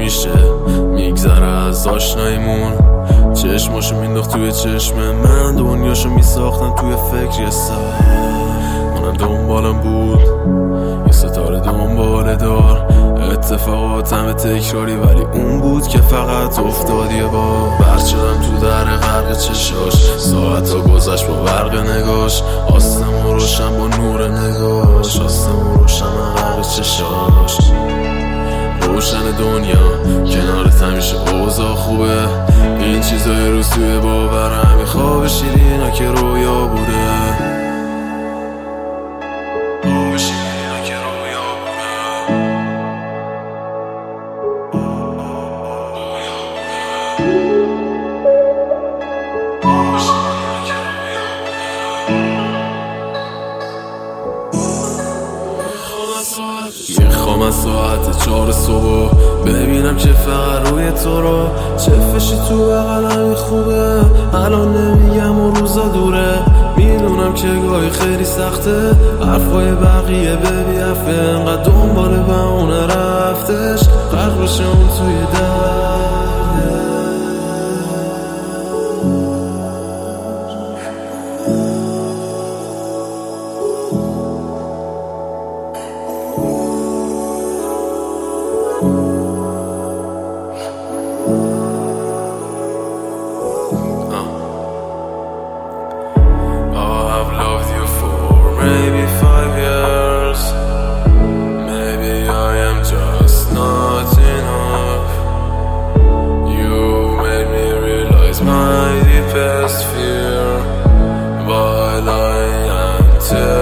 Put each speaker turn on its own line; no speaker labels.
میشه میگذره از آشناییمون. چشماشو مینداخت توی چشم من، دنیاشو میساختم توی فکر یه ساعت. منم دنبالم بود یه ستاره دنباله دار، اتفاقات همه تکراری ولی اون بود که فقط افتاد یه بار. برد شدم تو در غرق چشاش، ساعتا گذشت با برق نگاش، آسمون روشن با نور نگاش، آسمون روشن غرق چشاش. روشن دنیا کنارت همیشه اوضاع خوبه، این چیزای روز توی باورم یه خواب شیرینا که رویا بوده. خواب شیرینا که رویا بوده. میخوام از ساعت 4 صبح ببینم که فقط روی تو رو چفشی تو بغلم خوبه. الان نمیگم و روزا دوره، میدونم که گاهی خیلی سخته حرفای بقیه ببیفه، انقدر دنبال بهونه رفتش غرق بشه اون توی درده. Maybe 5 years, maybe I am just not enough. You made me realize my deepest fear while I am